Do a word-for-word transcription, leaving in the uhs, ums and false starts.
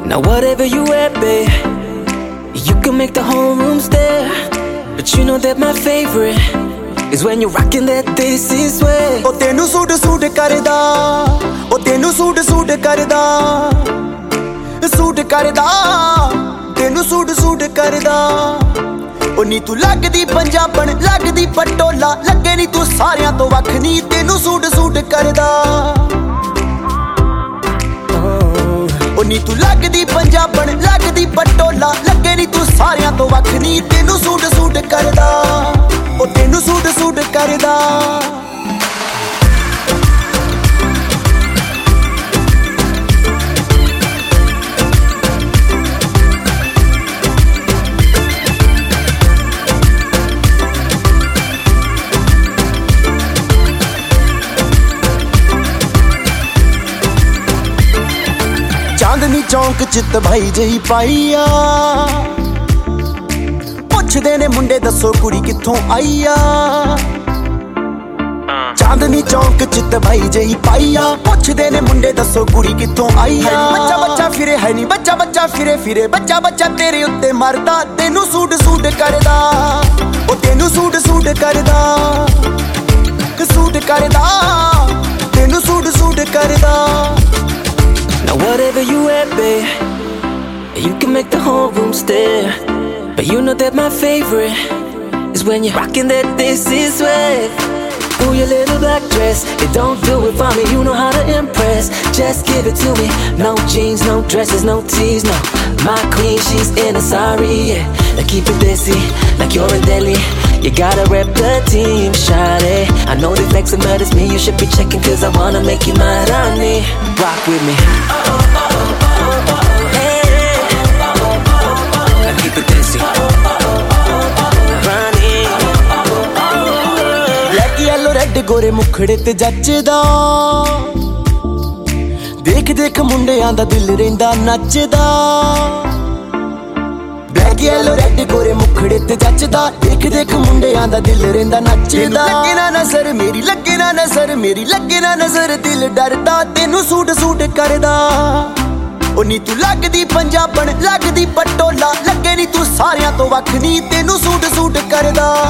Now whatever you wear, babe, you can make the whole room stare. But you know that my favorite is when you're rocking that this is way. Oh tenu suit suit karda, oh tenu suit suit karda, suit karda, tenu suit suit karda. Oh ਨੀ ਤੂੰ ਲੱਗਦੀ ਪੰਜਾਬਣ ਲੱਗਦੀ ਪਟੋਲਾ, ਲੱਗੇ ਨੀ ਤੂੰ ਸਾਰਿਆਂ ਤੋਂ ਵੱਖ ਨੀ, ਤੈਨੂੰ ਸੂਟ ਸੂਟ ਕਰਦਾ। ਉਹ ਨੀ ਤੂੰ ਲੱਗਦੀ ਪੰਜਾਬਣ ਲੱਗਦੀ ਪਟੋਲਾ, ਲੱਗੇ ਨੀ ਤੂੰ ਸਾਰਿਆਂ ਤੋਂ ਵੱਖ ਨੀ, ਤੈਨੂੰ ਸੂਟ ਸੂਟ ਕਰਦਾ। ਉਹ ਤੈਨੂੰ ਸੂਟ ਸੂਟ ਕਰਦਾ। ਚਾਂਦਨੀ ਚੌਂਕ ਚ ਤਬਾਈ ਜਹੀ ਪਾਈ ਆ, ਪੁੱਛਦੇ ਨੇ ਮੁੰਡੇ ਦੱਸੋ ਕੁੜੀ ਕਿੱਥੋਂ ਆਈ ਆ। ਚਾਂਦਨੀ ਚੌਂਕ ਚ ਤਬਾਈ ਜਹੀ ਪਾਈ ਆ, ਪੁੱਛਦੇ ਨੇ ਮੁੰਡੇ ਦੱਸੋ ਕੁੜੀ ਕਿੱਥੋਂ ਆਈ ਆ। ਬੱਚਾ ਬੱਚਾ ਫਿਰੇ ਹੈ ਨੀ ਬੱਚਾ ਬੱਚਾ ਫਿਰੇ ਫਿਰੇ, ਬੱਚਾ ਬੱਚਾ ਤੇਰੇ ਉੱਤੇ ਮਰਦਾ, ਤੈਨੂੰ ਸੂਟ ਸੂਟ ਕਰਦਾ। ਉਹ ਤੈਨੂੰ ਸੂਟ ਸੂਟ ਕਰਦਾ, ਸੂਟ ਕਰਦਾ, ਤੈਨੂੰ ਸੂਟ ਸੂਟ ਕਰਦਾ। Now whatever you wear, babe, you can make the whole room stare. But you know that my favorite is when you're rocking that this is way. Ooh, your little black dress, it don't do it for me, you know how to impress. Just give it to me, no jeans, no dresses, no tees, no. My queen, she's in a sari, yeah. Now keep it desi, like you're in Delhi. You gotta rep the team, shawty. I know they flexing, but it's me you should be checking, cause I wanna make you my Rani. Rock with me. ਗੋਰੇ ਮੁਖੜੇ ਤੇ ਜੱਚਦਾ, ਦੇਖ ਦੇਖ ਮੁੰਡਿਆਂ ਦਾ ਦਿਲ ਰਹਿੰਦਾ ਨੱਚਦਾ। Black yellow red ਗੋਰੇ ਮੁਖੜੇ ਤੇ ਜੱਚਦਾ, ਦੇਖ ਦੇਖ ਮੁੰਡਿਆਂ ਦਾ ਦਿਲ ਰਹਿੰਦਾ ਨੱਚਦਾ। ਲੱਗੇ ਨਾ ਨਜ਼ਰ ਮੇਰੀ, ਲੱਗੇ ਨਾ ਨਜ਼ਰ ਮੇਰੀ, ਲੱਗੇ ਨਾ ਨਜ਼ਰ ਦਿਲ ਡਰਦਾ, ਤੈਨੂੰ ਸੂਟ ਸੂਟ ਕਰਦਾ। ਉਹ ਨੀ ਤੂੰ ਲੱਗਦੀ ਪੰਜਾਬਣ ਲੱਗਦੀ ਪਟੋਲਾ, ਲੱਗੇ ਨੀ ਤੂੰ ਸਾਰਿਆਂ ਤੋਂ ਵੱਖ ਨੀ, ਤੈਨੂੰ ਸੂਟ ਸੂਟ ਕਰਦਾ।